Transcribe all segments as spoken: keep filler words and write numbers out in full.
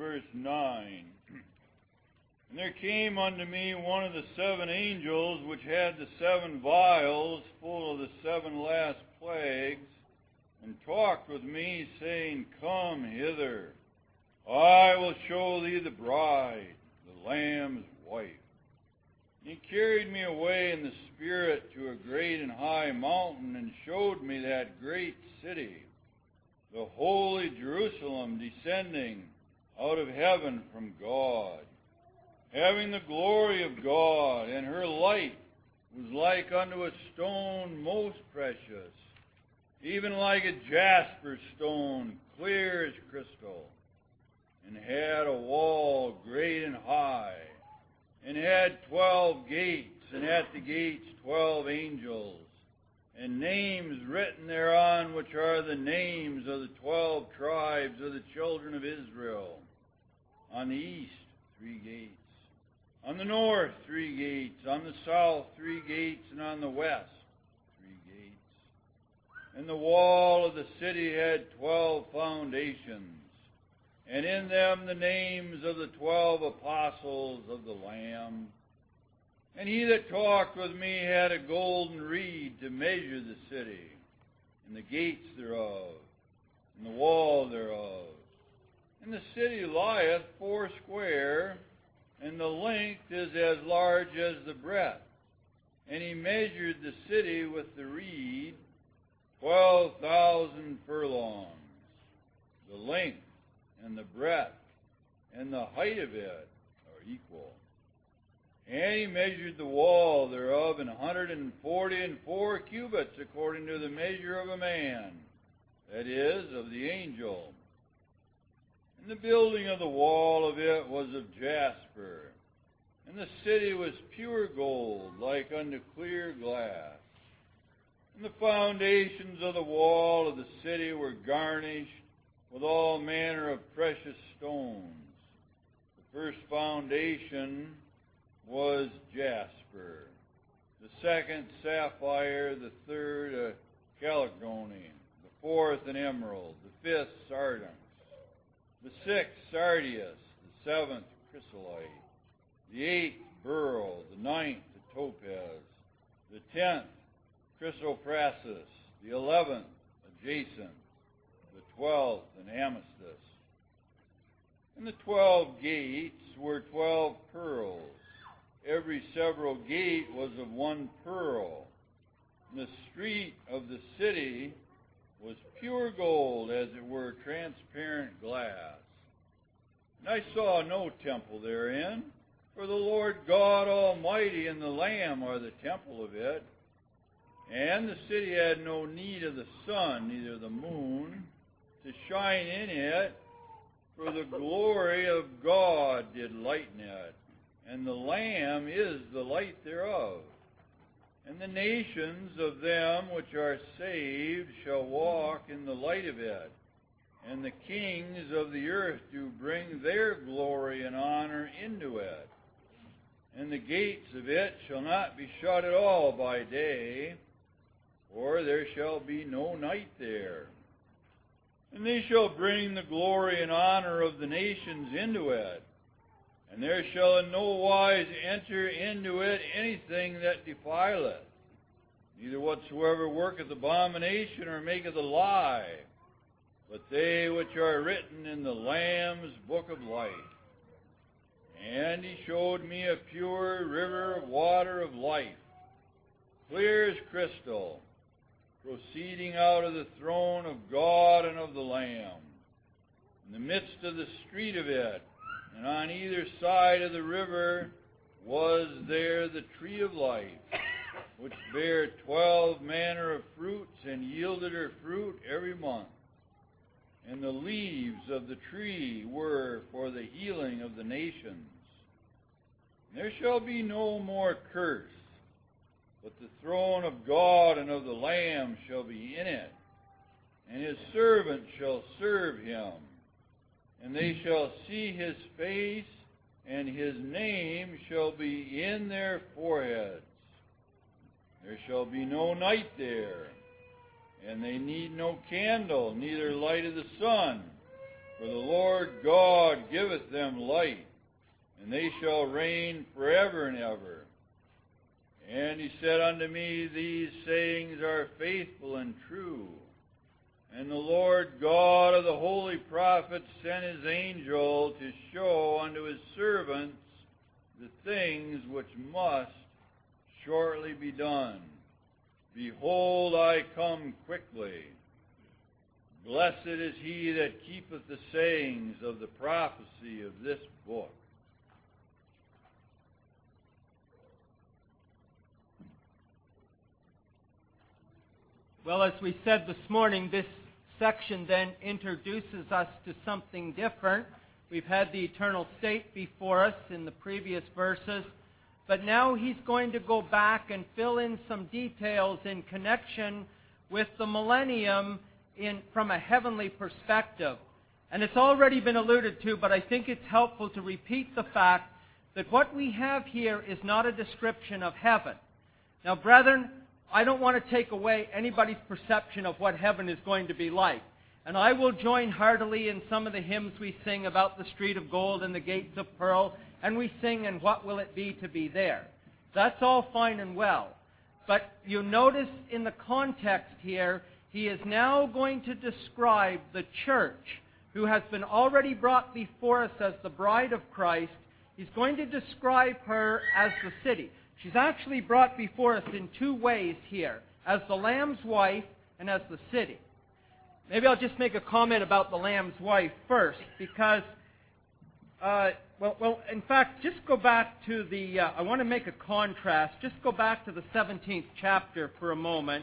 verse nine. And there came unto me one of the seven angels, which had the seven vials full of the seven last plagues, and talked with me, saying, Come hither, I will show thee the bride, the Lamb's wife. And he carried me away in the Spirit to a great and high mountain, and showed me that great city, the holy Jerusalem, descending out of heaven from God, having the glory of God, and her light was like unto a stone most precious, even like a jasper stone, clear as crystal, and had a wall great and high, and had twelve gates, and at the gates twelve angels, and names written thereon, which are the names of the twelve tribes of the children of Israel. On the east, three gates. On the north, three gates. On the south, three gates. And on the west, three gates. And the wall of the city had twelve foundations, and in them the names of the twelve apostles of the Lamb. And he that talked with me had a golden reed to measure the city, and the gates thereof, and the wall thereof. And the city lieth foursquare, and the length is as large as the breadth. And he measured the city with the reed, twelve thousand furlongs. The length and the breadth and the height of it are equal. And he measured the wall thereof an hundred and forty and four cubits, according to the measure of a man, that is, of the angel. And the building of the wall of it was of jasper, and the city was pure gold, like unto clear glass. And the foundations of the wall of the city were garnished with all manner of precious stones. The first foundation was jasper, the second sapphire, the third a chalcedony, the fourth an emerald, the fifth sardonyx, the sixth sardius, the seventh chrysolite, the eighth beryl, the ninth a topaz, the tenth chrysoprasus, the eleventh a jacinth, the twelfth an amethyst. And the twelve gates were twelve pearls. Every several gate was of one pearl. And the street of the city was pure gold, as it were transparent glass. And I saw no temple therein, for the Lord God Almighty and the Lamb are the temple of it. And the city had no need of the sun, neither the moon, to shine in it, for the glory of God did lighten it, and the Lamb is the light thereof. And the nations of them which are saved shall walk in the light of it, and the kings of the earth do bring their glory and honor into it. And the gates of it shall not be shut at all by day, for there shall be no night there. And they shall bring the glory and honor of the nations into it, and there shall in no wise enter into it anything that defileth, neither whatsoever worketh abomination or maketh a lie, but they which are written in the Lamb's book of life. And he showed me a pure river of water of life, clear as crystal, proceeding out of the throne of God and of the Lamb. In the midst of the street of it, and on either side of the river, was there the tree of life, which bare twelve manner of fruits, and yielded her fruit every month. And the leaves of the tree were for the healing of the nations. And there shall be no more curse, but the throne of God and of the Lamb shall be in it, and his servants shall serve him. And they shall see his face, and his name shall be in their foreheads. There shall be no night there, and they need no candle, neither light of the sun, For the Lord God giveth them light, and they shall reign forever and ever. And he said unto me, These sayings are faithful and true. And the Lord God of the holy prophets sent his angel to show unto his servants the things which must shortly be done. Behold, I come quickly. Blessed is he that keepeth the sayings of the prophecy of this book. Well, as we said this morning, this section then introduces us to something different. We've had the eternal state before us in the previous verses, but now he's going to go back and fill in some details in connection with the millennium in, from a heavenly perspective. And it's already been alluded to, but I think it's helpful to repeat the fact that what we have here is not a description of heaven. Now, brethren, I don't want to take away anybody's perception of what heaven is going to be like. And I will join heartily in some of the hymns we sing about the street of gold and the gates of pearl, and we sing, and what will it be to be there? That's all fine and well. But you notice in the context here, he is now going to describe the church who has been already brought before us as the bride of Christ. He's going to describe her as the city. She's actually brought before us in two ways here, as the Lamb's wife and as the city. Maybe I'll just make a comment about the Lamb's wife first, because, uh, well, well, in fact, just go back to the, uh, I want to make a contrast. Just go back to the seventeenth chapter for a moment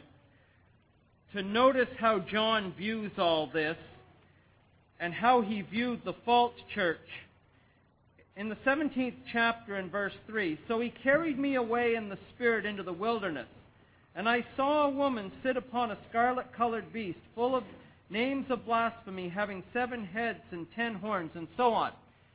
to notice how John views all this and how he viewed the false church. In the seventeenth chapter in verse three, So he carried me away in the Spirit into the wilderness, and I saw a woman sit upon a scarlet-colored beast, full of names of blasphemy, having seven heads and ten horns, and so on.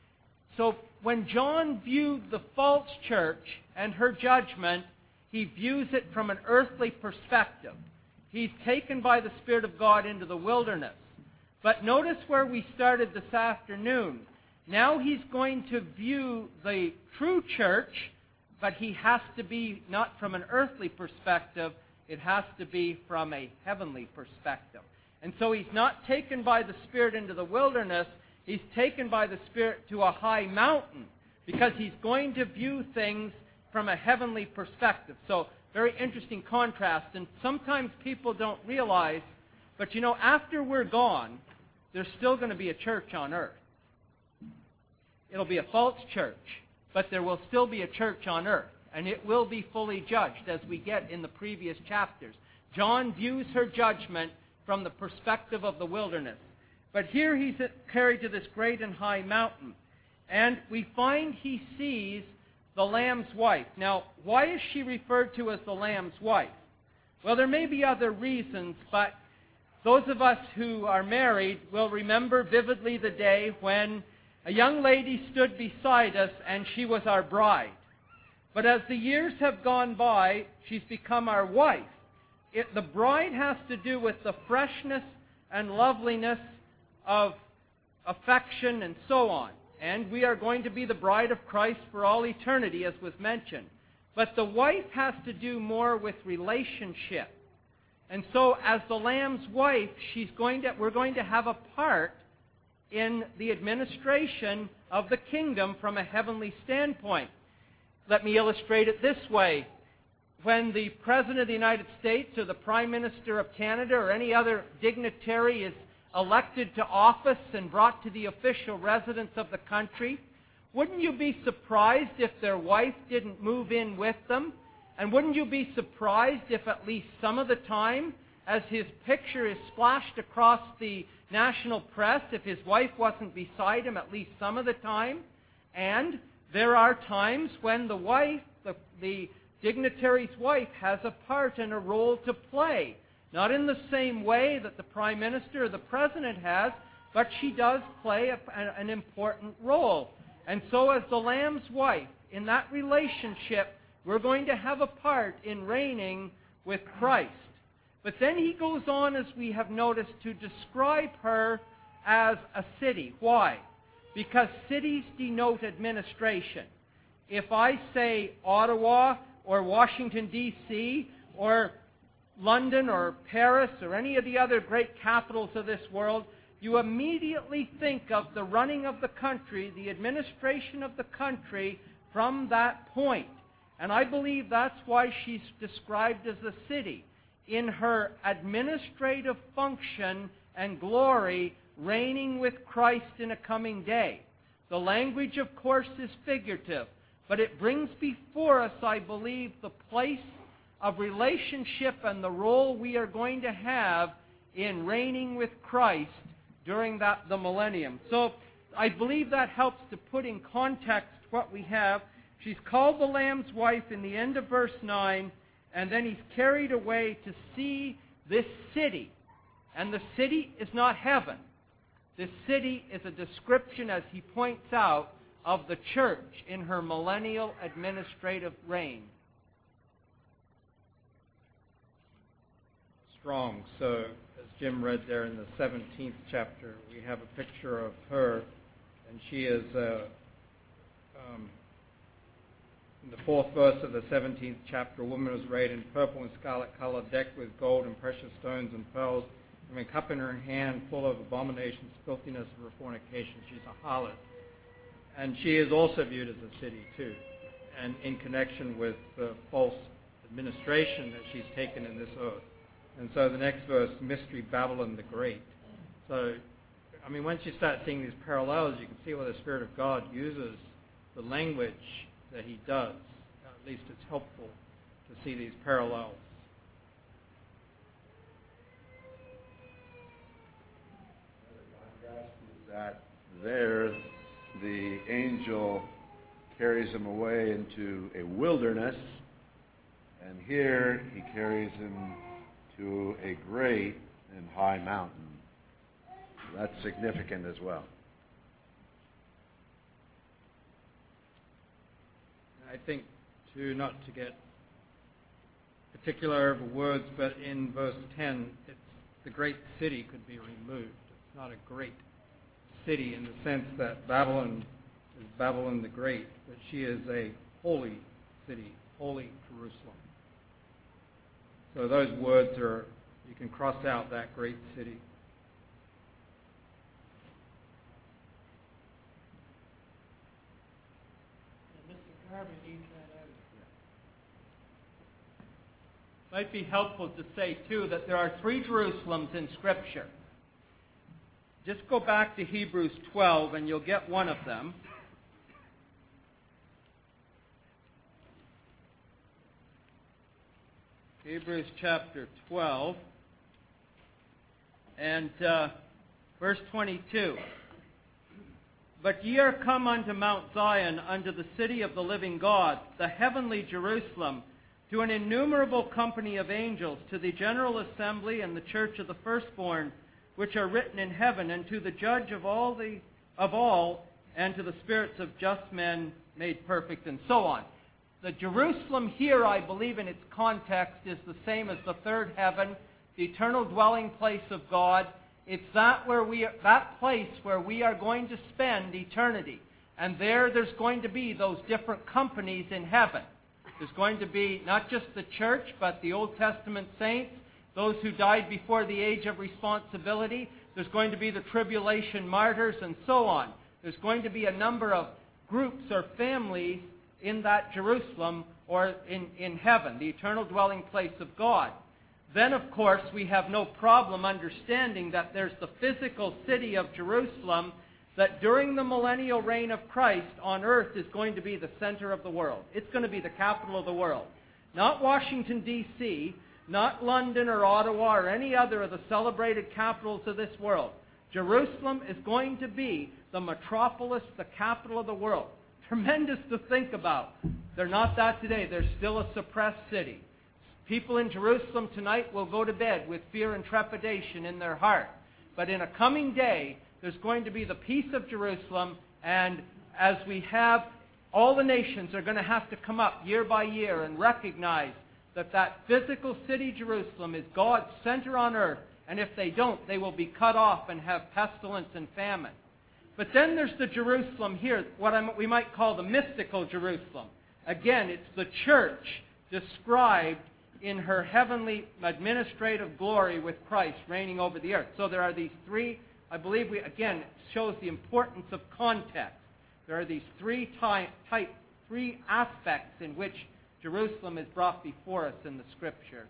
So when John viewed the false church and her judgment, he views it from an earthly perspective. He's taken by the Spirit of God into the wilderness. But notice where we started this afternoon. Now he's going to view the true church, but he has to be not from an earthly perspective, it has to be from a heavenly perspective. And so he's not taken by the Spirit into the wilderness, he's taken by the Spirit to a high mountain, because he's going to view things from a heavenly perspective. So, very interesting contrast, and sometimes people don't realize, but you know, after we're gone, there's still going to be a church on earth. It'll be a false church, but there will still be a church on earth, and it will be fully judged, as we get in the previous chapters. John views her judgment from the perspective of the wilderness. But here he's carried to this great and high mountain, and we find he sees the Lamb's wife. Now, why is she referred to as the Lamb's wife? Well, there may be other reasons, but those of us who are married will remember vividly the day when a young lady stood beside us and she was our bride. But as the years have gone by, she's become our wife. It, the bride has to do with the freshness and loveliness of affection and so on. And we are going to be the bride of Christ for all eternity, as was mentioned. But the wife has to do more with relationship. And so as the Lamb's wife, she's going to, we're going to have a part in the administration of the kingdom from a heavenly standpoint. Let me illustrate it this way. When the President of the United States or the Prime Minister of Canada or any other dignitary is elected to office and brought to the official residence of the country, wouldn't you be surprised if their wife didn't move in with them? And wouldn't you be surprised if at least some of the time, as his picture is splashed across the national press, if his wife wasn't beside him at least some of the time? And there are times when the wife, the, the dignitary's wife, has a part and a role to play. Not in the same way that the Prime Minister or the President has, but she does play a, an important role. And so as the Lamb's wife, in that relationship, we're going to have a part in reigning with Christ. But then he goes on, as we have noticed, to describe her as a city. Why? Because cities denote administration. If I say Ottawa or Washington, D C, or London or Paris or any of the other great capitals of this world, you immediately think of the running of the country, the administration of the country from that point. And I believe that's why she's described as a city. In her administrative function and glory, reigning with Christ in a coming day. The language, of course, is figurative, but it brings before us, I believe, the place of relationship and the role we are going to have in reigning with Christ during that the millennium. So I believe that helps to put in context what we have. She's called the Lamb's wife in the end of verse nine, and then he's carried away to see this city. And the city is not heaven. This city is a description, as he points out, of the church in her millennial administrative reign. Strong. So, as Jim read there in the seventeenth chapter, we have a picture of her, and she is, uh, um, in the fourth verse of the seventeenth chapter, a woman was arrayed in purple and scarlet color, decked with gold and precious stones and pearls, and a cup in her hand full of abominations, filthiness of her fornication. She's a harlot. And she is also viewed as a city, too, and in connection with the false administration that she's taken in this earth. And so the next verse, Mystery Babylon the Great. So, I mean, once you start seeing these parallels, you can see where the Spirit of God uses the language that he does. At least it's helpful to see these parallels. The contrast is that there the angel carries him away into a wilderness, and here he carries him to a great and high mountain. That's significant as well. I think, too, not to get particular over words, but in verse ten, it's the great city could be removed. It's not a great city in the sense that Babylon is Babylon the Great, but she is a holy city, holy Jerusalem. So those words are, you can cross out that great city. Might be helpful to say, too, that there are three Jerusalems in Scripture. Just go back to Hebrews twelve, and you'll get one of them. Hebrews chapter twelve, and uh, verse twenty-two. But ye are come unto Mount Zion, unto the city of the living God, the heavenly Jerusalem, to an innumerable company of angels, to the general assembly and the church of the firstborn, which are written in heaven, and to the judge of all, the, of all, and to the spirits of just men made perfect, and so on. The Jerusalem here, I believe, in its context, is the same as the third heaven, the eternal dwelling place of God. It's that where we are, that place where we are going to spend eternity. And there, there's going to be those different companies in heaven. There's going to be not just the church, but the Old Testament saints, those who died before the age of responsibility. There's going to be the tribulation martyrs, and so on. There's going to be a number of groups or families in that Jerusalem or in, in heaven, the eternal dwelling place of God. Then, of course, we have no problem understanding that there's the physical city of Jerusalem that during the millennial reign of Christ on earth is going to be the center of the world. It's going to be the capital of the world. Not Washington, D C, not London or Ottawa or any other of the celebrated capitals of this world. Jerusalem is going to be the metropolis, the capital of the world. Tremendous to think about. They're not that today. They're still a suppressed city. People in Jerusalem tonight will go to bed with fear and trepidation in their heart. But in a coming day, there's going to be the peace of Jerusalem, and as we have, all the nations are going to have to come up year by year and recognize that that physical city, Jerusalem, is God's center on earth, And if they don't, they will be cut off and have pestilence and famine. But then there's the Jerusalem here, what I'm, we might call the mystical Jerusalem. Again, it's the church described in her heavenly administrative glory with Christ reigning over the earth. So there are these three, I believe, we again, it shows the importance of context. There are these three type, type, three aspects in which Jerusalem is brought before us in the Scripture.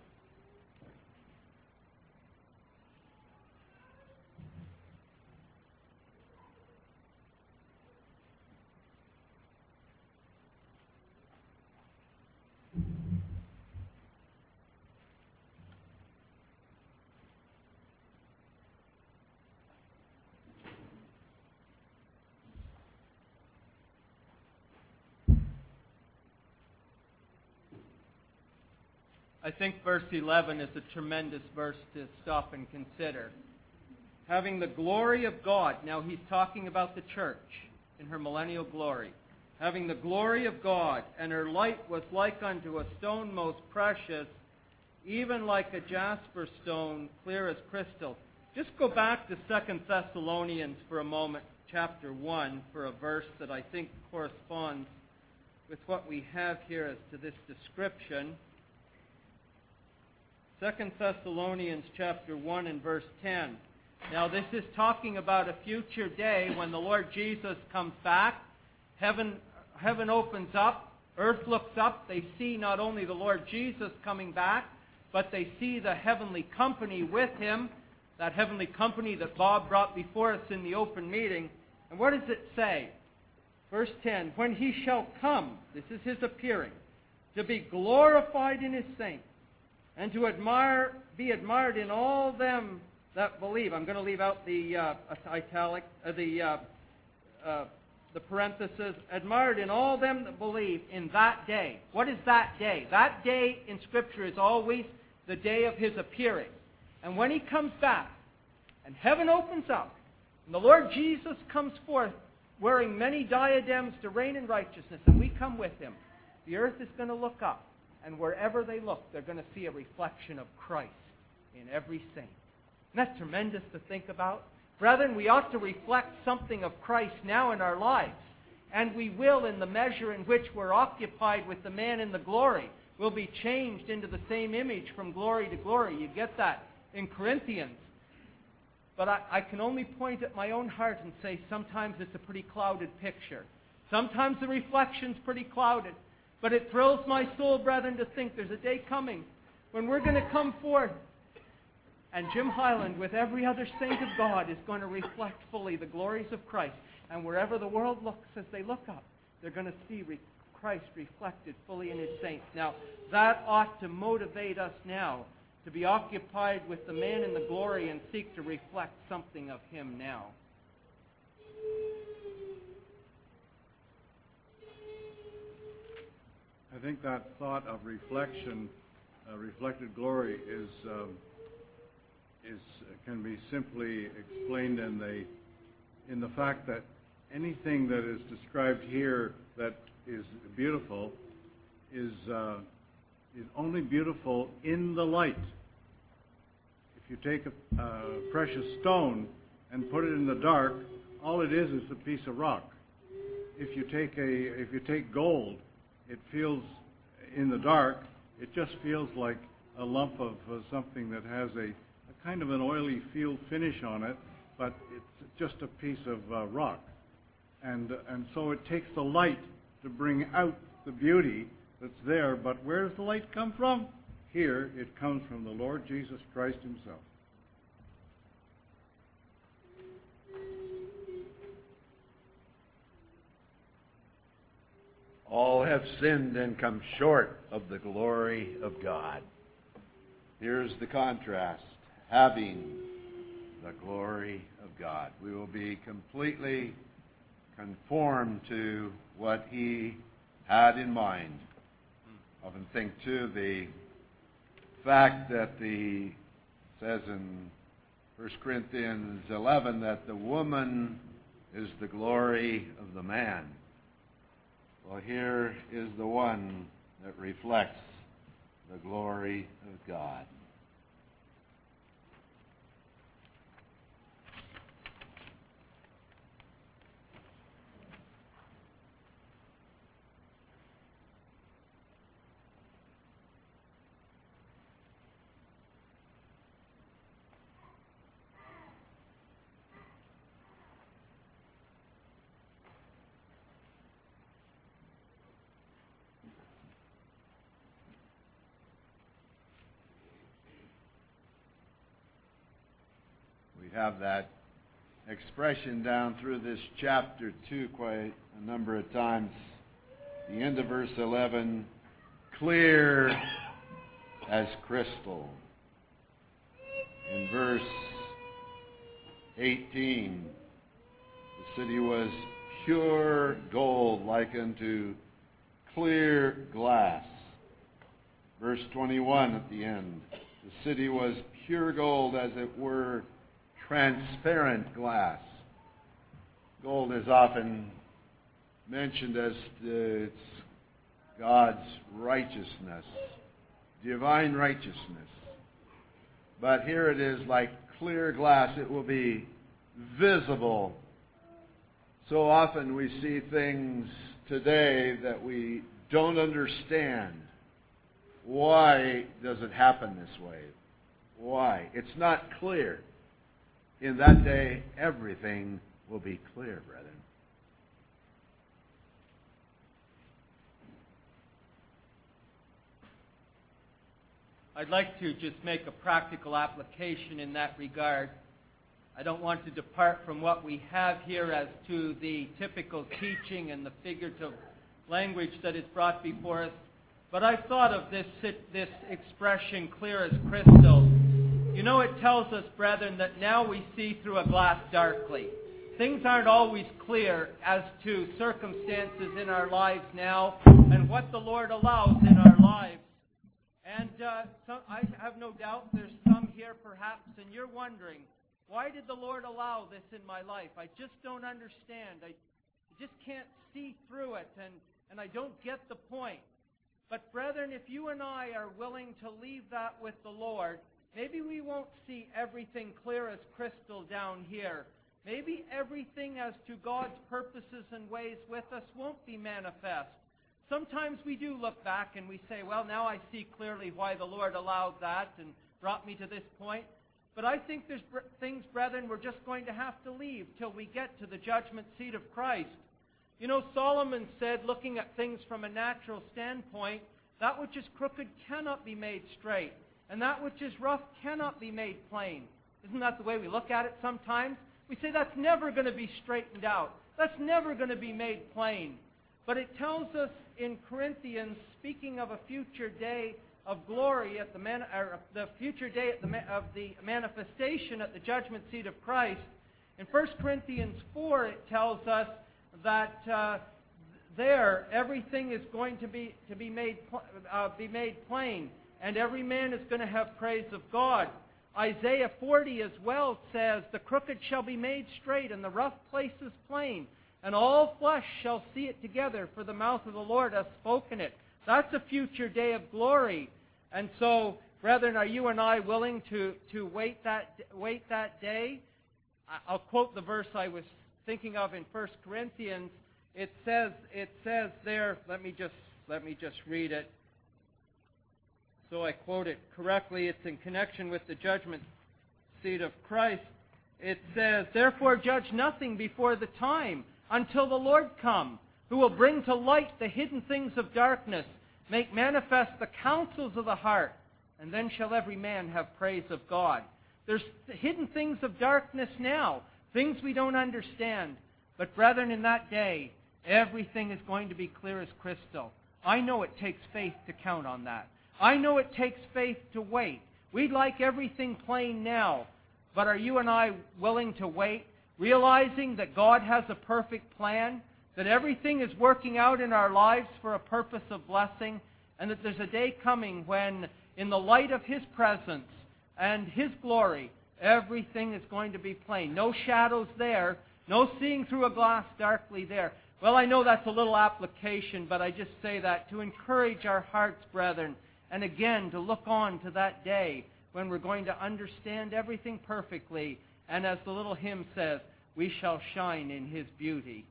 I think verse eleven is a tremendous verse to stop and consider. Having the glory of God. Now he's talking about the church in her millennial glory. Having the glory of God, and her light was like unto a stone most precious, even like a jasper stone, clear as crystal. Just go back to Second Thessalonians for a moment, chapter one, for a verse that I think corresponds with what we have here as to this description. Second Thessalonians chapter one and verse ten. Now this is talking about a future day when the Lord Jesus comes back. Heaven, heaven opens up. Earth looks up. They see not only the Lord Jesus coming back, but they see the heavenly company with him. That heavenly company that Bob brought before us in the open meeting. And what does it say? Verse ten. When he shall come, this is his appearing, to be glorified in his saints, and to admire, be admired in all them that believe. I'm going to leave out the uh, italic, uh, the uh, uh, the parenthesis. Admired in all them that believe in that day. What is that day? That day in Scripture is always the day of his appearing. And when he comes back, and heaven opens up, and the Lord Jesus comes forth wearing many diadems to reign in righteousness, and we come with him, the earth is going to look up. And wherever they look, they're going to see a reflection of Christ in every saint. Isn't that tremendous to think about? Brethren, we ought to reflect something of Christ now in our lives. And we will in the measure in which we're occupied with the man in the glory. We'll be changed into the same image from glory to glory. You get that in Corinthians. But I, I can only point at my own heart and say sometimes it's a pretty clouded picture. Sometimes the reflection's pretty clouded. But it thrills my soul, brethren, to think there's a day coming when we're going to come forth. And Jim Highland, with every other saint of God, is going to reflect fully the glories of Christ. And wherever the world looks as they look up, they're going to see re- Christ reflected fully in his saints. Now, that ought to motivate us now to be occupied with the man in the glory and seek to reflect something of him now. I think that thought of reflection, uh, reflected glory, is um, is can be simply explained in the in the fact that anything that is described here that is beautiful is uh, is only beautiful in the light. If you take a, a precious stone and put it in the dark, all it is is a piece of rock. If you take a if you take gold, it feels, in the dark, it just feels like a lump of uh, something that has a, a kind of an oily feel finish on it, but it's just a piece of uh, rock. And, and so it takes the light to bring out the beauty that's there, but where does the light come from? Here, it comes from the Lord Jesus Christ himself. All have sinned and come short of the glory of God. Here's the contrast. Having the glory of God. We will be completely conformed to what he had in mind. I often think, too, the fact that the says in First Corinthians eleven that the woman is the glory of the man. Well, here is the one that reflects the glory of God. have that expression down through this chapter too quite a number of times. The end of verse eleven, clear as crystal. In verse eighteen, the city was pure gold like unto clear glass. Verse twenty-one at the end, the city was pure gold as it were transparent glass. Gold is often mentioned as uh, it's God's righteousness, divine righteousness. But here it is like clear glass. It will be visible. So often we see things today that we don't understand. Why does it happen this way? Why? It's not clear. In that day, everything will be clear, brethren. I'd like to just make a practical application in that regard. I don't want to depart from what we have here as to the typical teaching and the figurative language that is brought before us. But I've thought of this, this expression, clear as crystal. You know, it tells us, brethren, that now we see through a glass darkly. Things aren't always clear as to circumstances in our lives now and what the Lord allows in our lives. And uh, some, I have no doubt there's some here perhaps, and you're wondering, why did the Lord allow this in my life? I just don't understand. I, I just can't see through it, and, and I don't get the point. But brethren, if you and I are willing to leave that with the Lord, maybe we won't see everything clear as crystal down here. Maybe everything as to God's purposes and ways with us won't be manifest. Sometimes we do look back and we say, well, now I see clearly why the Lord allowed that and brought me to this point. But I think there's br- things, brethren, we're just going to have to leave till we get to the judgment seat of Christ. You know, Solomon said, looking at things from a natural standpoint, that which is crooked cannot be made straight, and that which is rough cannot be made plain. Isn't that the way we look at it sometimes? We say that's never going to be straightened out. That's never going to be made plain. But it tells us in Corinthians, speaking of a future day of glory, at the, man, or the future day at the, of the manifestation at the judgment seat of Christ, in First Corinthians four it tells us that uh, there everything is going to be to be made uh, be made plain, and every man is going to have praise of God. Isaiah forty as well says, the crooked shall be made straight, and the rough places plain, and all flesh shall see it together, for the mouth of the Lord hath spoken it. That's a future day of glory. And so, brethren, are you and I willing to, to wait that wait that day? I'll quote the verse I was thinking of in First Corinthians. It says, it says there, let me just let me just read it. So I quote it correctly. It's in connection with the judgment seat of Christ. It says, therefore judge nothing before the time, until the Lord come, who will bring to light the hidden things of darkness, make manifest the counsels of the heart, and then shall every man have praise of God. There's hidden things of darkness now, things we don't understand. But brethren, in that day, everything is going to be clear as crystal. I know it takes faith to count on that. I know it takes faith to wait. We'd like everything plain now, but are you and I willing to wait, realizing that God has a perfect plan, that everything is working out in our lives for a purpose of blessing, and that there's a day coming when, in the light of His presence and His glory, everything is going to be plain. No shadows there, no seeing through a glass darkly there. Well, I know that's a little application, but I just say that to encourage our hearts, brethren, and again, to look on to that day when we're going to understand everything perfectly, and as the little hymn says, we shall shine in His beauty.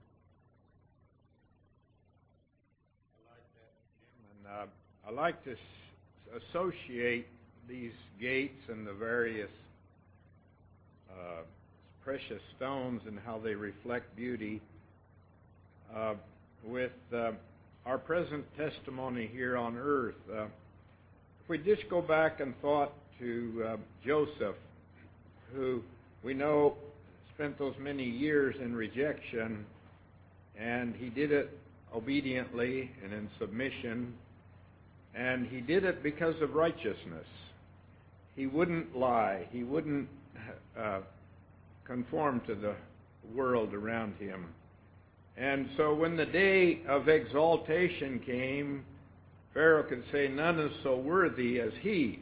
I like that, Jim. And uh, I like to s- associate these gates and the various uh, precious stones and how they reflect beauty uh, with uh, our present testimony here on earth. Uh, if we just go back and thought to uh, Joseph, who we know, spent those many years in rejection, and he did it obediently and in submission, and he did it because of righteousness. He wouldn't lie. He wouldn't uh, conform to the world around him. And so when the day of exaltation came, Pharaoh could say, none is so worthy as he.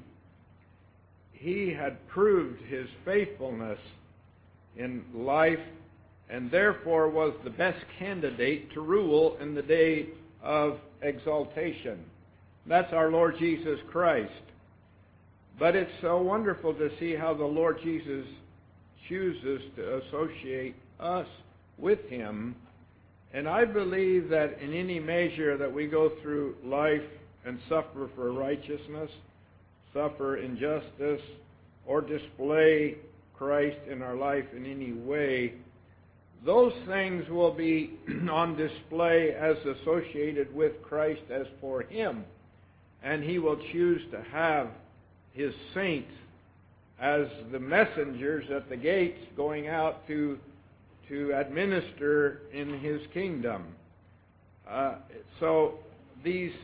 He had proved his faithfulness in life, and therefore was the best candidate to rule in the day of exaltation. That's our Lord Jesus Christ. But it's so wonderful to see how the Lord Jesus chooses to associate us with him. And I believe that in any measure that we go through life and suffer for righteousness, suffer injustice, or display Christ in our life in any way, those things will be on display as associated with Christ as for him. And he will choose to have his saints as the messengers at the gates going out to, to administer in his kingdom. Uh, so these,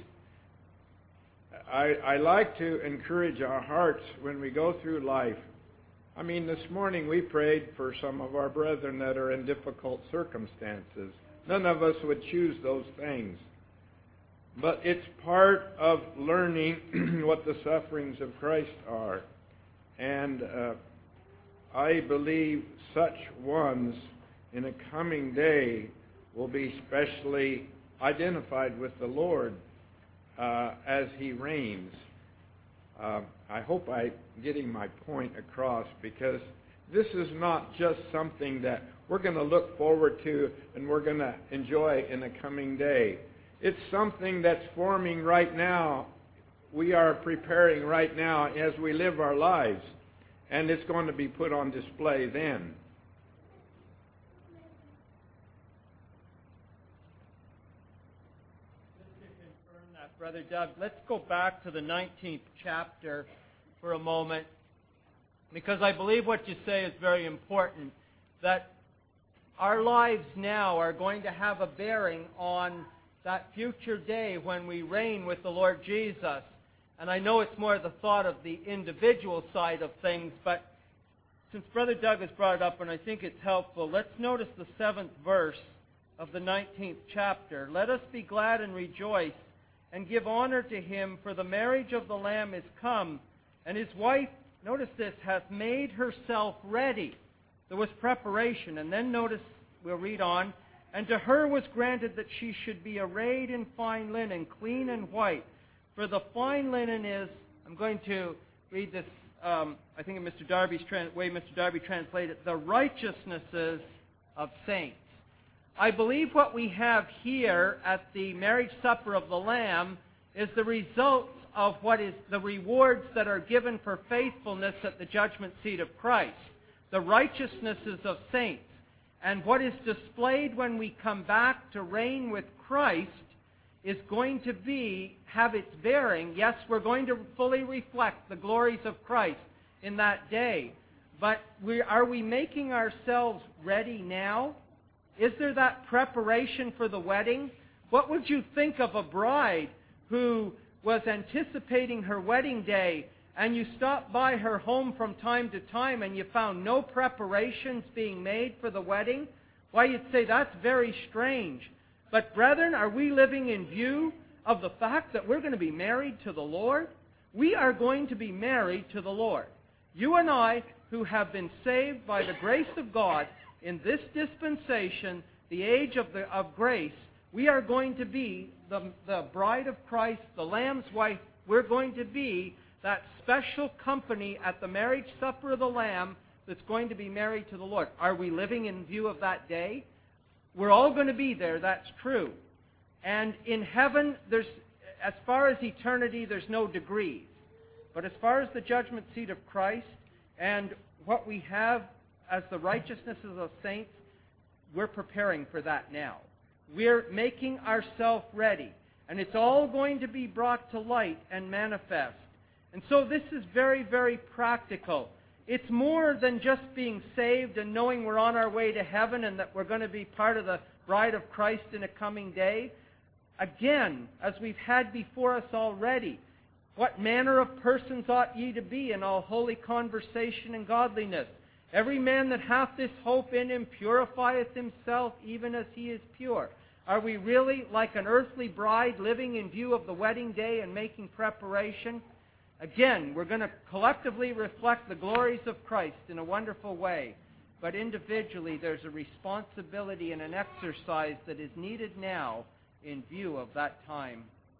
I, I like to encourage our hearts when we go through life. I mean, this morning we prayed for some of our brethren that are in difficult circumstances. None of us would choose those things. But it's part of learning what the sufferings of Christ are. And uh, I believe such ones in a coming day will be specially identified with the Lord uh, as he reigns. Uh, I hope I'm getting my point across, because this is not just something that we're going to look forward to and we're going to enjoy in a coming day. It's something that's forming right now. We are preparing right now as we live our lives, and it's going to be put on display then. Just to confirm that, Brother Doug, let's go back to the nineteenth chapter for a moment, because I believe what you say is very important, that our lives now are going to have a bearing on that future day when we reign with the Lord Jesus. And I know it's more the thought of the individual side of things, but since Brother Doug has brought it up, and I think it's helpful, let's notice the seventh verse of the nineteenth chapter. Let us be glad and rejoice and give honor to him, for the marriage of the Lamb is come, and his wife, notice this, hath made herself ready. There was preparation. And then notice, we'll read on, and to her was granted that she should be arrayed in fine linen, clean and white. For the fine linen is, I'm going to read this, um, I think in Mister Darby's trans- way Mister Darby translated, the righteousnesses of saints. I believe what we have here at the marriage supper of the Lamb is the results of what is the rewards that are given for faithfulness at the judgment seat of Christ. The righteousnesses of saints. And what is displayed when we come back to reign with Christ is going to be, have its bearing. Yes, we're going to fully reflect the glories of Christ in that day. But we, are we making ourselves ready now? Is there that preparation for the wedding? What would you think of a bride who was anticipating her wedding day, and you stopped by her home from time to time and you found no preparations being made for the wedding? Why, you'd say that's very strange. But brethren, are we living in view of the fact that we're going to be married to the Lord? We are going to be married to the Lord. You and I, who have been saved by the grace of God in this dispensation, the age of, the, of grace, we are going to be the, the bride of Christ, the Lamb's wife. We're going to be that special company at the marriage supper of the Lamb that's going to be married to the Lord. Are we living in view of that day? We're all going to be there, that's true. And in heaven, there's, as far as eternity, there's no degrees. But as far as the judgment seat of Christ and what we have as the righteousnesses of saints, we're preparing for that now. We're making ourselves ready. And it's all going to be brought to light and manifest. And so this is very, very practical. It's more than just being saved and knowing we're on our way to heaven and that we're going to be part of the bride of Christ in a coming day. Again, as we've had before us already, what manner of persons ought ye to be in all holy conversation and godliness? Every man that hath this hope in him purifieth himself even as he is pure. Are we really like an earthly bride living in view of the wedding day and making preparation? Again, we're going to collectively reflect the glories of Christ in a wonderful way. But individually, there's a responsibility and an exercise that is needed now in view of that time.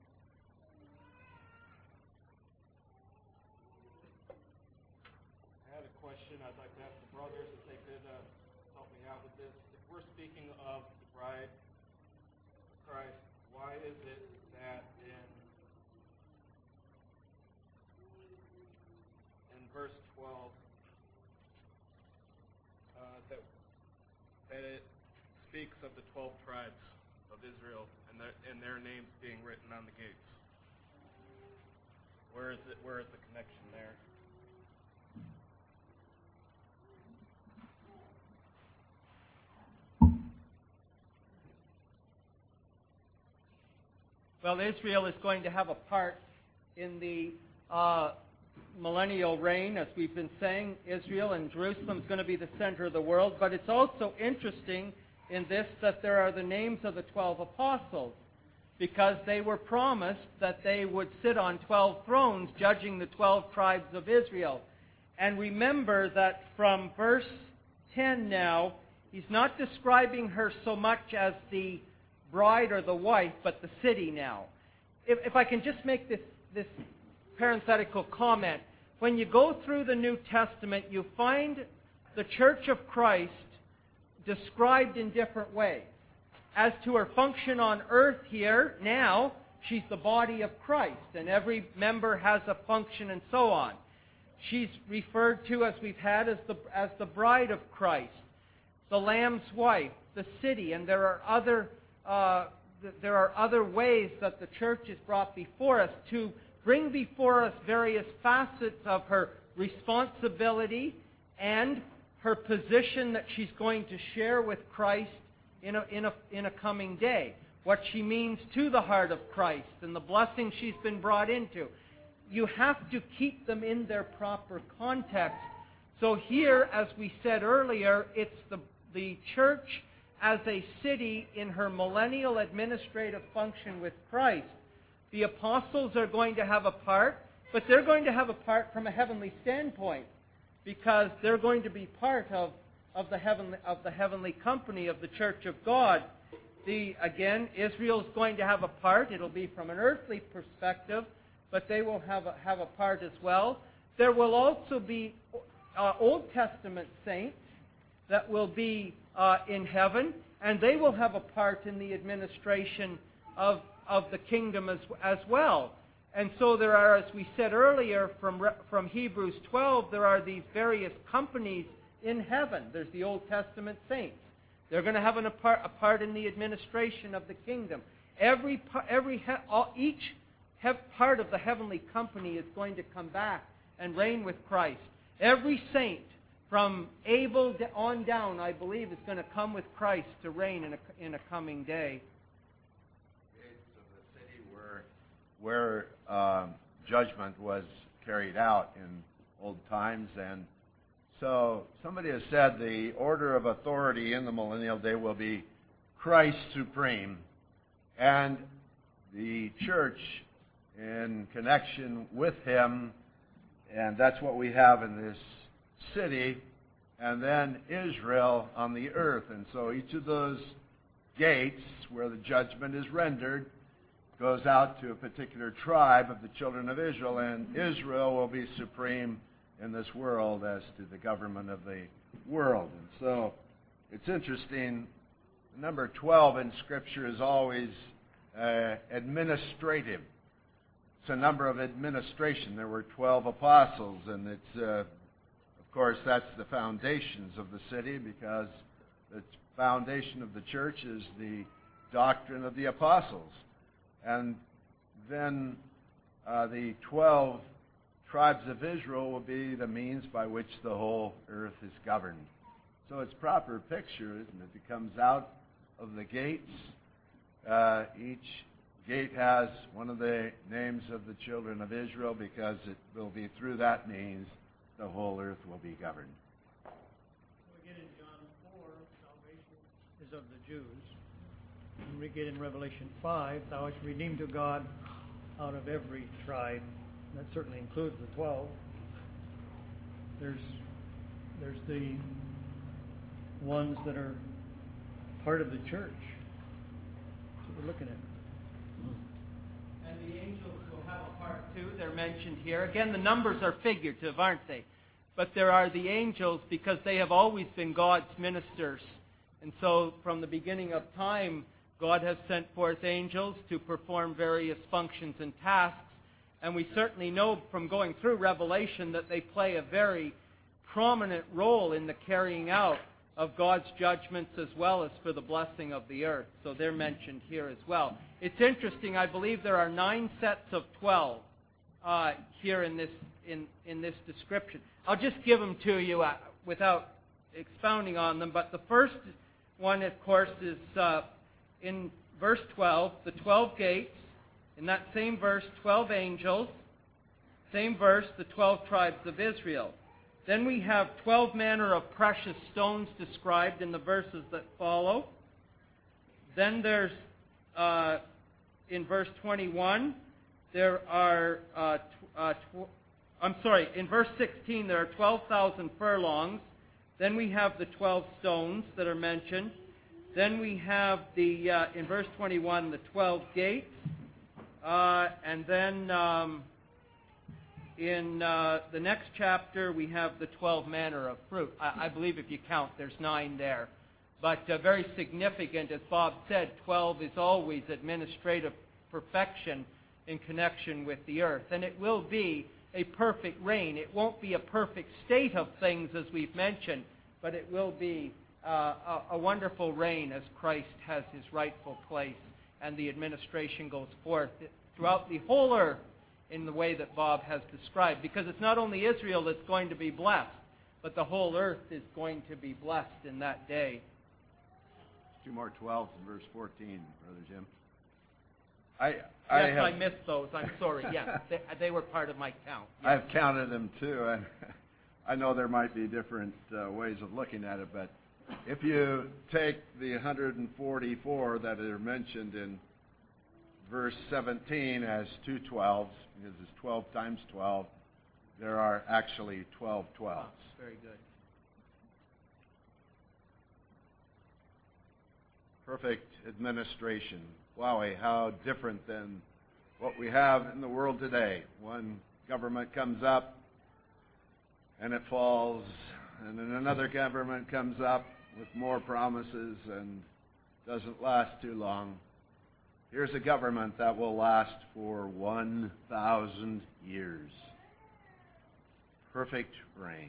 I had a question I'd like to ask the brothers if they could uh, help me out with this. If we're speaking of the bride of Christ, why is it that in in verse twelve uh, that that it speaks of the twelve tribes of Israel and their, and their names being written on the gates? Where is it? Where is the connection there? Well, Israel is going to have a part in the uh, millennial reign, as we've been saying. Israel and Jerusalem is going to be the center of the world. But it's also interesting in this that there are the names of the twelve apostles, because they were promised that they would sit on twelve thrones judging the twelve tribes of Israel. And remember that from verse ten now, he's not describing her so much as the bride or the wife, but the city now. If, if I can just make this, this parenthetical comment. When you go through the New Testament, you find the Church of Christ described in different ways. As to her function on earth here, now, she's the body of Christ, and every member has a function and so on. She's referred to, as we've had, as the, as the bride of Christ, the Lamb's wife, the city, and there are other uh, th- there are other ways that the church is brought before us to bring before us various facets of her responsibility and her position that she's going to share with Christ in a, in a, in a coming day. What she means to the heart of Christ and the blessing she's been brought into. You have to keep them in their proper context. So here, as we said earlier, it's the, the church as a city in her millennial administrative function with Christ. The apostles are going to have a part, but they're going to have a part from a heavenly standpoint, because they're going to be part of, of, the, heavenly, of the heavenly company of the church of God. The, again, Israel's going to have a part. It'll be from an earthly perspective, but they will have a, have a part as well. There will also be uh, Old Testament saints that will be uh, in heaven, and they will have a part in the administration of, of the kingdom as, as well. And so there are, as we said earlier, from, from Hebrews twelve, there are these various companies in heaven. There's the Old Testament saints. They're going to have an, a, part, a part in the administration of the kingdom. Every, every, all, each part of the heavenly company is going to come back and reign with Christ. Every saint, from Abel on down, I believe, is going to come with Christ to reign in a, in a coming day. Gates of the city where, where um, judgment was carried out in old times. And so somebody has said the order of authority in the millennial day will be Christ supreme, and the church in connection with him, and that's what we have in this city, and then Israel on the earth. And so each of those gates where the judgment is rendered goes out to a particular tribe of the children of Israel, and Israel will be supreme in this world as to the government of the world. And so it's interesting, the number twelve in Scripture is always uh, administrative. It's a number of administration. There were twelve apostles, and it's, uh, of course, that's the foundations of the city, because the foundation of the church is the doctrine of the apostles. And then uh, the twelve tribes of Israel will be the means by which the whole earth is governed. So it's a proper picture, isn't it? It comes out of the gates. Uh, each gate has one of the names of the children of Israel, because it will be through that means the whole earth will be governed. We get in John four, salvation is of the Jews. And we get in Revelation five, thou art redeemed to God out of every tribe. And that certainly includes the twelve. There's, there's the ones that are part of the church. That's what we're looking at. And the angels will have a part too. They're mentioned here. Again, the numbers are figurative, aren't they? But there are the angels because they have always been God's ministers. And so from the beginning of time, God has sent forth angels to perform various functions and tasks. And we certainly know from going through Revelation that they play a very prominent role in the carrying out of God's judgments as well as for the blessing of the earth. So they're mentioned here as well. It's interesting, I believe there are nine sets of twelve uh, here in this, in, in this description. I'll just give them to you uh, without expounding on them. But the first one, of course, is uh, in verse twelve, the twelve gates. In that same verse, twelve angels. Same verse, the twelve tribes of Israel. Then we have twelve manner of precious stones described in the verses that follow. Then there's, uh, in verse twenty-one, there are, uh, tw- uh, tw- I'm sorry, in verse sixteen, there are twelve thousand furlongs. Then we have the twelve stones that are mentioned. Then we have, the uh, in verse twenty-one, the twelve gates. Uh, and then... Um, In uh, the next chapter, we have the twelve manner of fruit. I, I believe if you count, there's nine there. But uh, very significant, as Bob said, twelve is always administrative perfection in connection with the earth. And it will be a perfect reign. It won't be a perfect state of things, as we've mentioned, but it will be uh, a, a wonderful reign as Christ has his rightful place and the administration goes forth throughout the whole earth in the way that Bob has described. Because it's not only Israel that's going to be blessed, but the whole earth is going to be blessed in that day. Two more twelves in verse fourteen, Brother Jim. I, I yes, have, I missed those. I'm sorry. Yes, they, they were part of my count. Yes. I've counted them too. And I know there might be different uh, ways of looking at it, but if you take the one hundred forty-four that are mentioned in verse seventeen as two twelves, because it's twelve times twelve, there are actually twelve twelves. Oh, very good. Perfect administration. Wowie, how different than what we have in the world today. One government comes up and it falls, and then another government comes up with more promises and doesn't last too long. Here's a government that will last for one thousand years. Perfect reign.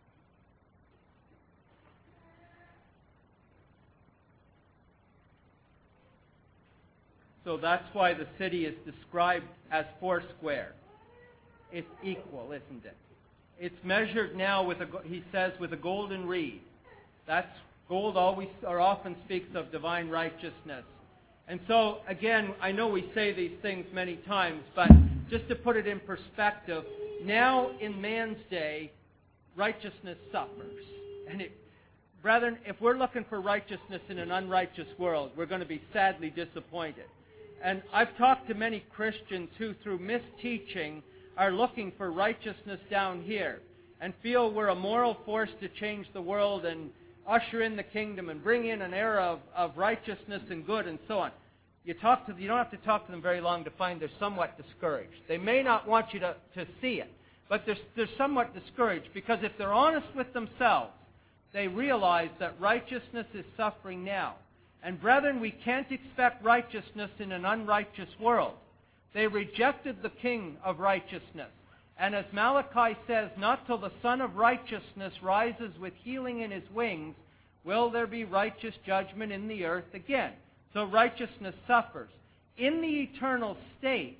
So that's why the city is described as four square. It's equal, isn't it? It's measured now with a, he says, with a golden reed. That's gold always or often speaks of divine righteousness. And so, again, I know we say these things many times, but just to put it in perspective, now in man's day, righteousness suffers. And it, brethren, if we're looking for righteousness in an unrighteous world, we're going to be sadly disappointed. And I've talked to many Christians who, through misteaching, are looking for righteousness down here and feel we're a moral force to change the world and usher in the kingdom and bring in an era of, of righteousness and good and so on. You talk to, you don't have to talk to them very long to find they're somewhat discouraged. They may not want you to, to see it, but they're, they're somewhat discouraged because if they're honest with themselves, they realize that righteousness is suffering now. And brethren, we can't expect righteousness in an unrighteous world. They rejected the King of righteousness. And as Malachi says, not till the Son of righteousness rises with healing in his wings will there be righteous judgment in the earth again. So righteousness suffers. In the eternal state,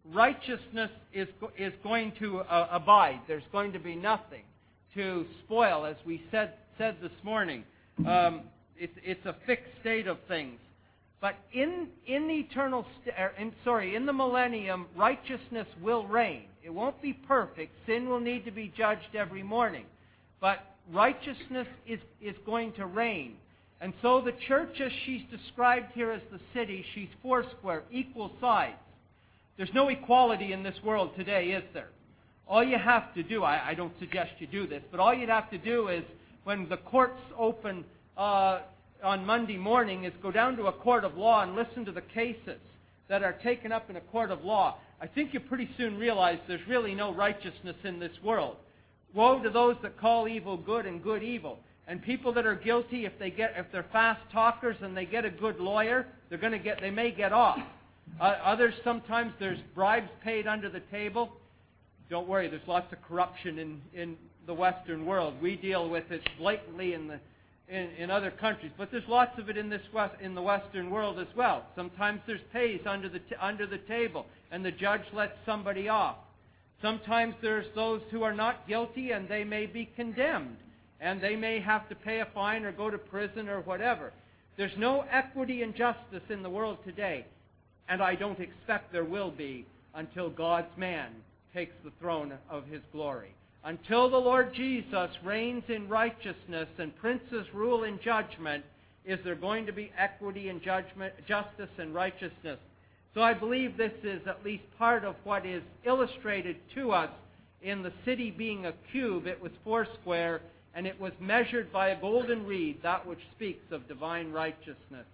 righteousness is, is going to uh, abide. There's going to be nothing to spoil, as we said, said this morning. Um, it's, it's a fixed state of things. But in, in the eternal, st- er, in, sorry, in the millennium, righteousness will reign. It won't be perfect. Sin will need to be judged every morning. But righteousness is, is going to reign. And so the church, as she's described here as the city, she's foursquare, equal sides. There's no equality in this world today, is there? All you have to do, I, I don't suggest you do this, but all you'd have to do is, when the courts open uh, on Monday morning, is go down to a court of law and listen to the cases that are taken up in a court of law. I think you pretty soon realize there's really no righteousness in this world. Woe to those that call evil good and good evil. And people that are guilty, if they get, if they're fast talkers and they get a good lawyer, they're going to get, they may get off. Uh, others, sometimes there's bribes paid under the table. Don't worry, there's lots of corruption in, in the Western world. We deal with it blatantly in the in, in other countries, but there's lots of it in this West, in the Western world as well. Sometimes there's pays under the t- under the table, and the judge lets somebody off. Sometimes there's those who are not guilty, and they may be condemned, and they may have to pay a fine or go to prison or whatever. There's no equity and justice in the world today, and I don't expect there will be until God's man takes the throne of his glory. Until the Lord Jesus reigns in righteousness and princes rule in judgment, is there going to be equity and judgment, justice and righteousness. So I believe this is at least part of what is illustrated to us in the city being a cube. It was foursquare, and it was measured by a golden reed, that which speaks of divine righteousness.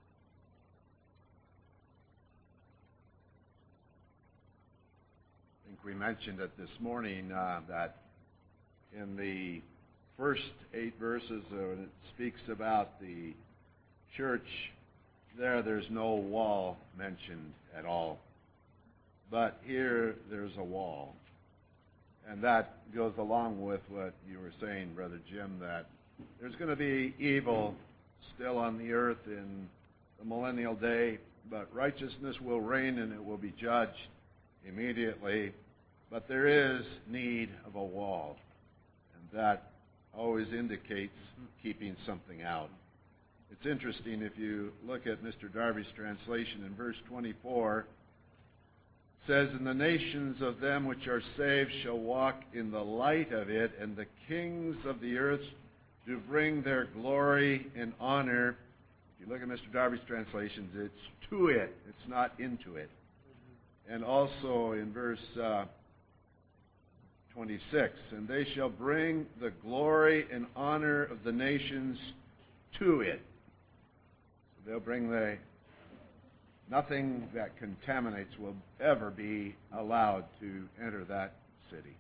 We mentioned it this morning uh, that in the first eight verses, uh, when it speaks about the church, there there's no wall mentioned at all. But here there's a wall. And that goes along with what you were saying, Brother Jim, that there's going to be evil still on the earth in the millennial day, but righteousness will reign and it will be judged immediately. But there is need of a wall, and that always indicates keeping something out. It's interesting if you look at Mister Darby's translation in verse twenty-four. It says, "And the nations of them which are saved shall walk in the light of it, and the kings of the earth do bring their glory and honor." If you look at Mister Darby's translations, it's to it. It's not into it. And also in verse Uh, twenty-six, "And they shall bring the glory and honor of the nations to it." So they'll bring the, nothing that contaminates will ever be allowed to enter that city.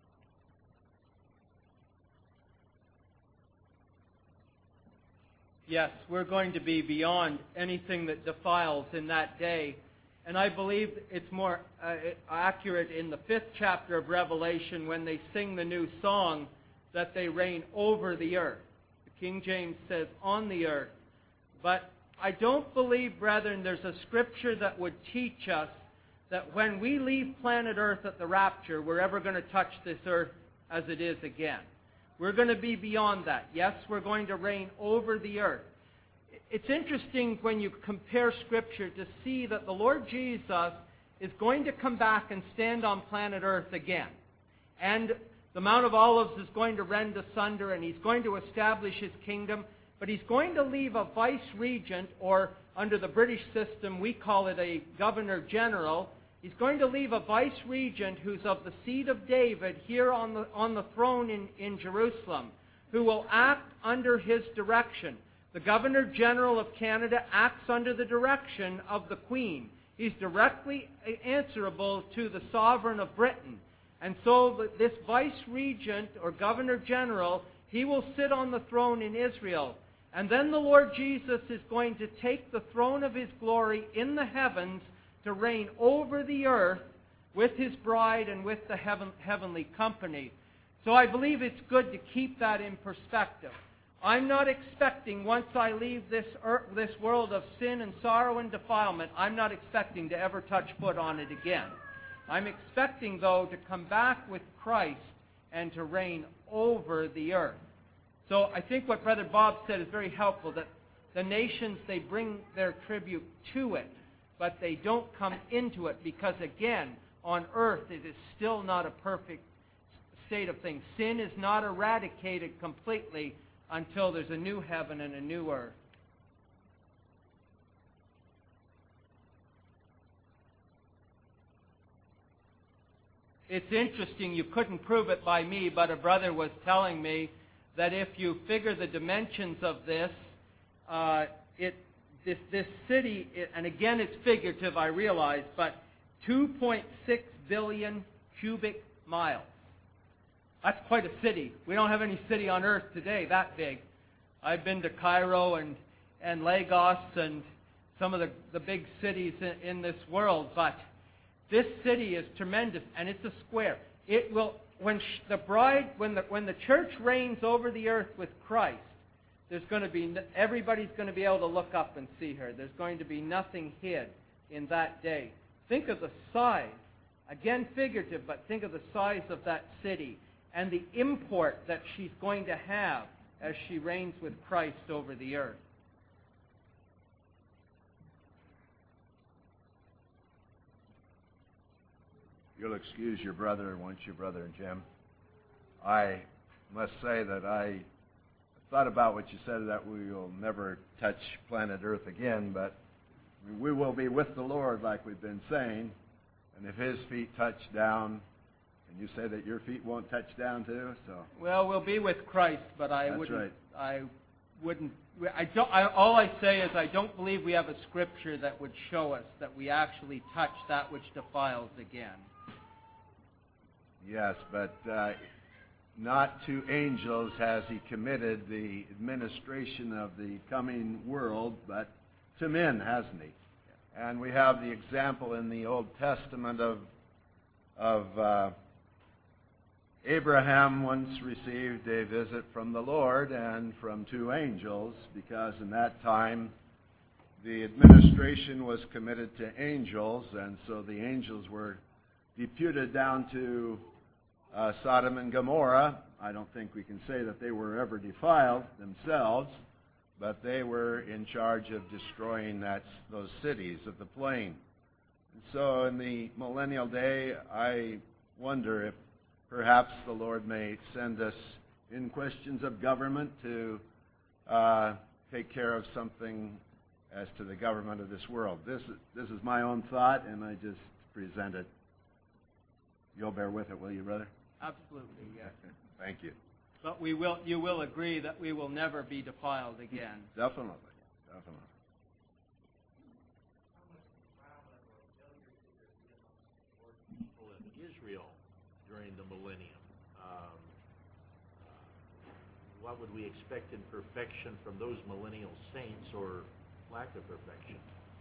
Yes, we're going to be beyond anything that defiles in that day. And I believe it's more uh, accurate in the fifth chapter of Revelation when they sing the new song that they reign over the earth. The King James says on the earth. But I don't believe, brethren, there's a scripture that would teach us that when we leave planet Earth at the rapture, we're ever going to touch this earth as it is again. We're going to be beyond that. Yes, we're going to reign over the earth. It's interesting when you compare Scripture to see that the Lord Jesus is going to come back and stand on planet Earth again. And the Mount of Olives is going to rend asunder, and he's going to establish his kingdom. But he's going to leave a vice-regent, or under the British system, we call it a governor-general. He's going to leave a vice-regent who's of the seed of David here on the, on the throne in, in Jerusalem, who will act under his direction. The Governor-General of Canada acts under the direction of the Queen. He's directly answerable to the Sovereign of Britain. And so this Vice-Regent or Governor-General, he will sit on the throne in Israel. And then the Lord Jesus is going to take the throne of his glory in the heavens to reign over the earth with his bride and with the heaven, heavenly company. So I believe it's good to keep that in perspective. I'm not expecting, once I leave this earth, this world of sin and sorrow and defilement, I'm not expecting to ever touch foot on it again. I'm expecting, though, to come back with Christ and to reign over the earth. So I think what Brother Bob said is very helpful, that the nations, they bring their tribute to it, but they don't come into it because, again, on earth it is still not a perfect state of things. Sin is not eradicated completely until there's a new heaven and a new earth. It's interesting, you couldn't prove it by me, but a brother was telling me that if you figure the dimensions of this, uh, it this this city, it, and again it's figurative, I realize, but two point six billion cubic miles. That's quite a city. We don't have any city on earth today that big. I've been to Cairo and, and Lagos and some of the, the big cities in, in this world, but this city is tremendous, and it's a square. It will, when sh- the bride, when the when the church reigns over the earth with Christ, there's going to be everybody's going to be able to look up and see her. There's going to be nothing hid in that day. Think of the size, again figurative, but think of the size of that city and the import that she's going to have as she reigns with Christ over the earth. You'll excuse your brother, won't you, Brother Jim? I must say that I thought about what you said, that we will never touch planet Earth again, but we will be with the Lord, like we've been saying. And if His feet touch down, and you say that your feet won't touch down too, so well, we'll be with Christ, but I that's wouldn't. Right. I wouldn't. I don't. I, all I say is I don't believe we have a scripture that would show us that we actually touch that which defiles again. Yes, but uh, not to angels has He committed the administration of the coming world, but to men, hasn't He? And we have the example in the Old Testament of of uh, Abraham once received a visit from the Lord and from two angels, because in that time the administration was committed to angels, and so the angels were deputed down to uh, Sodom and Gomorrah. I don't think we can say that they were ever defiled themselves, but they were in charge of destroying that, those cities of the plain. And so in the millennial day, I wonder if perhaps the Lord may send us in questions of government to uh, take care of something as to the government of this world. This, this is my own thought, and I just present it. You'll bear with it, will you, brother? Absolutely, yes. Thank you. But we will. You will agree that we will never be defiled again. Definitely, definitely. People in Israel during the millennium. Um, uh, what would we expect in perfection from those millennial saints, or lack of perfection?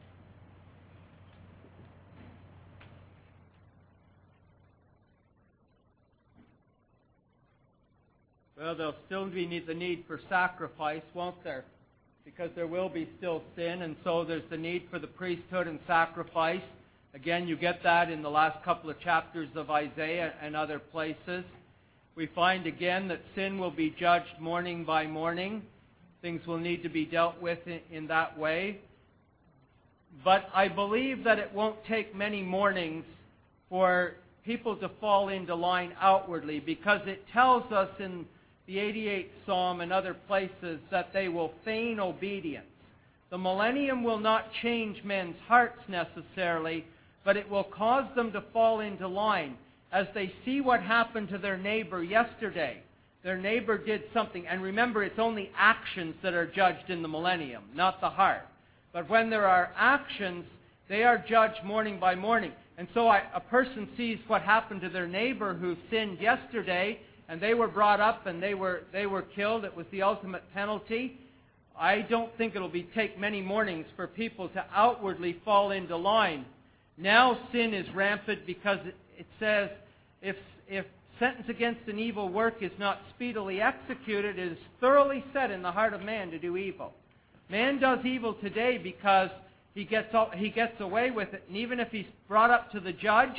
Well, there'll still be need, the need for sacrifice, won't there? Because there will be still sin, and so there's the need for the priesthood and sacrifice. Again, you get that in the last couple of chapters of Isaiah and other places. We find again that sin will be judged morning by morning. Things will need to be dealt with in, in that way. But I believe that it won't take many mornings for people to fall into line outwardly, because it tells us in the eighty-eighth Psalm and other places that they will feign obedience. The millennium will not change men's hearts necessarily, but it will cause them to fall into line as they see what happened to their neighbor yesterday. Their neighbor did something, and remember, it's only actions that are judged in the millennium, not the heart. But when there are actions, they are judged morning by morning. And so I, a person sees what happened to their neighbor who sinned yesterday, and they were brought up and they were they were killed. It was the ultimate penalty. I don't think it'll be take many mornings for people to outwardly fall into line. Now sin is rampant because it, it says, if if sentence against an evil work is not speedily executed, it is thoroughly set in the heart of man to do evil. Man does evil today because he gets he gets away with it, and even if he's brought up to the judge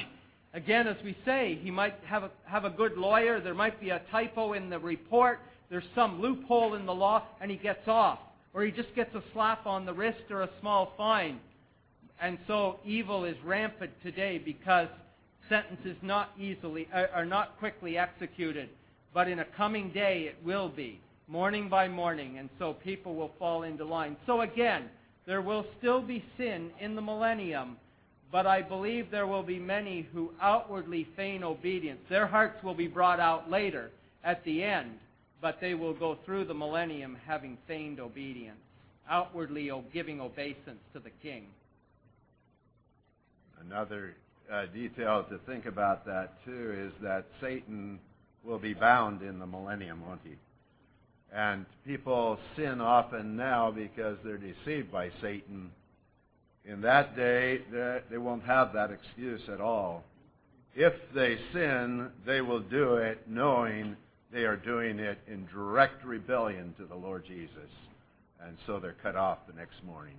Again, as we say, he might have a, have a good lawyer. There might be a typo in the report. There's some loophole in the law, and he gets off. Or he just gets a slap on the wrist or a small fine. And so evil is rampant today because sentences not easily are not quickly executed. But in a coming day it will be, morning by morning, and so people will fall into line. So again, there will still be sin in the millennium, but I believe there will be many who outwardly feign obedience. Their hearts will be brought out later at the end, but they will go through the millennium having feigned obedience, outwardly giving obeisance to the king. Another uh, detail to think about that, too, is that Satan will be bound in the millennium, won't he? And people sin often now because they're deceived by Satan. In that day, they won't have that excuse at all. If they sin, they will do it knowing they are doing it in direct rebellion to the Lord Jesus. And so they're cut off the next morning.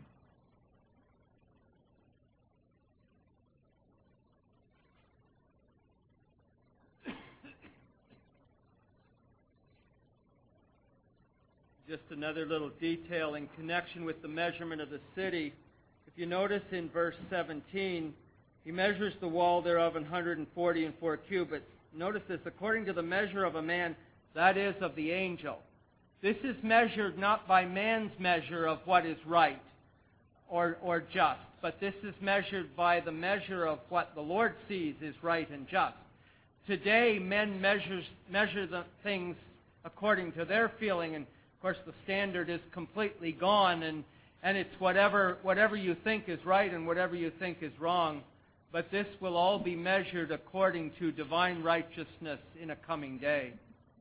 Just another little detail in connection with the measurement of the city. If you notice in verse seventeen, he measures the wall thereof in one hundred forty and four cubits. Notice this, according to the measure of a man, that is of the angel. This is measured not by man's measure of what is right or, or just, but this is measured by the measure of what the Lord sees is right and just. Today, men measures, measure the things according to their feeling, and of course the standard is completely gone, and, and it's whatever, whatever you think is right and whatever you think is wrong. But this will all be measured according to divine righteousness in a coming day.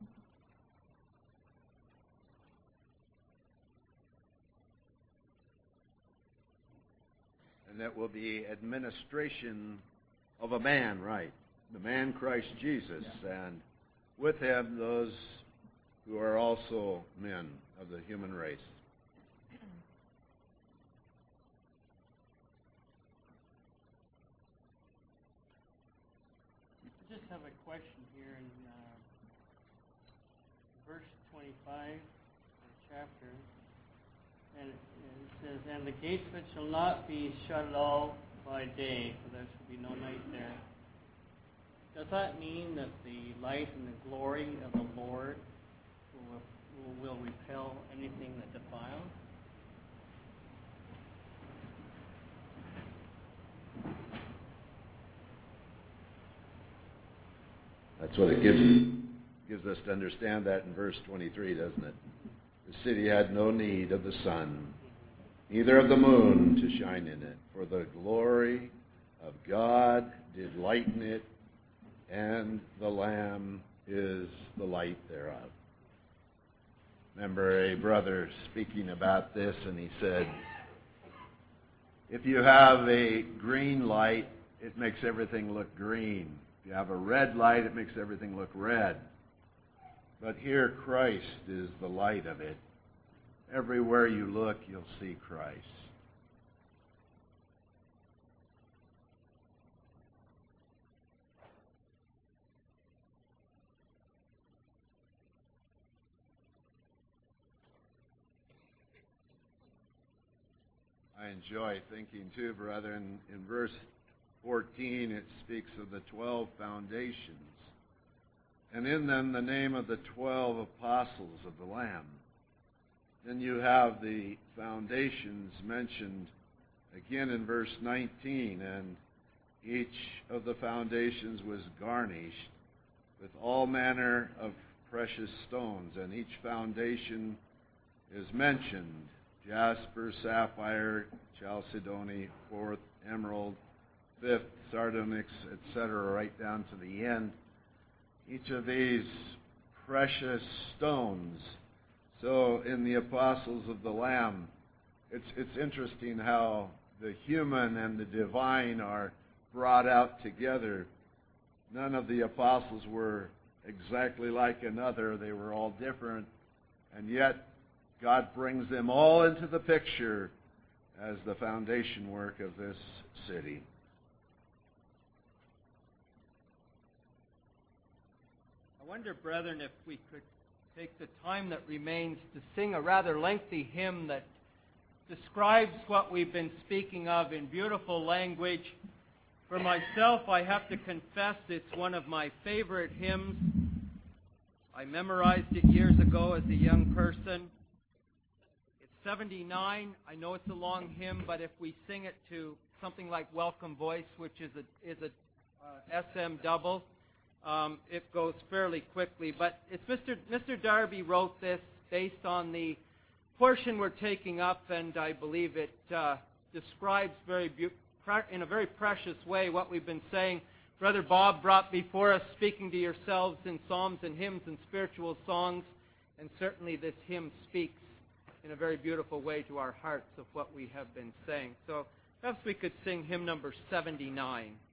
And that will be administration of a man, right? The man Christ Jesus, yeah. And with him those who are also men of the human race. I just have a question here in uh, verse twenty-five of the chapter. And it, it says, "And the gates of it shall not be shut at all by day, for there shall be no night there." Does that mean that the light and the glory of the Lord will, will repel anything that defiles? That's what it gives gives us to understand that in verse twenty-three, doesn't it? The city had no need of the sun, neither of the moon to shine in it, for the glory of God did lighten it, and the Lamb is the light thereof. Remember a brother speaking about this, and he said, if you have a green light, it makes everything look green. If you have a red light, it makes everything look red. But here Christ is the light of it. Everywhere you look, you'll see Christ. I enjoy thinking too, brother, in, in verse fourteen it speaks of the twelve foundations, and in them the name of the twelve apostles of the Lamb. Then you have the foundations mentioned again in verse nineteen, and each of the foundations was garnished with all manner of precious stones, and each foundation is mentioned: jasper, sapphire, chalcedony, fourth, emerald, fifth, sardonyx, et cetera, right down to the end. Each of these precious stones. So in the apostles of the Lamb, it's it's interesting how the human and the divine are brought out together. None of the apostles were exactly like another. They were all different, and yet God brings them all into the picture as the foundation work of this city. wonder, brethren, if we could take the time that remains to sing a rather lengthy hymn that describes what we've been speaking of in beautiful language. For myself, I have to confess it's one of my favorite hymns. I memorized it years ago as a young person. It's seventy-nine. I know it's a long hymn, but if we sing it to something like Welcome Voice, which is a, is a uh, S M double, um, it goes fairly quickly. But it's Mister Mister Darby wrote this based on the portion we're taking up, and I believe it uh, describes very be- in a very precious way what we've been saying. Brother Bob brought before us, speaking to yourselves in psalms and hymns and spiritual songs, and certainly this hymn speaks in a very beautiful way to our hearts of what we have been saying. So perhaps we could sing hymn number seventy-nine.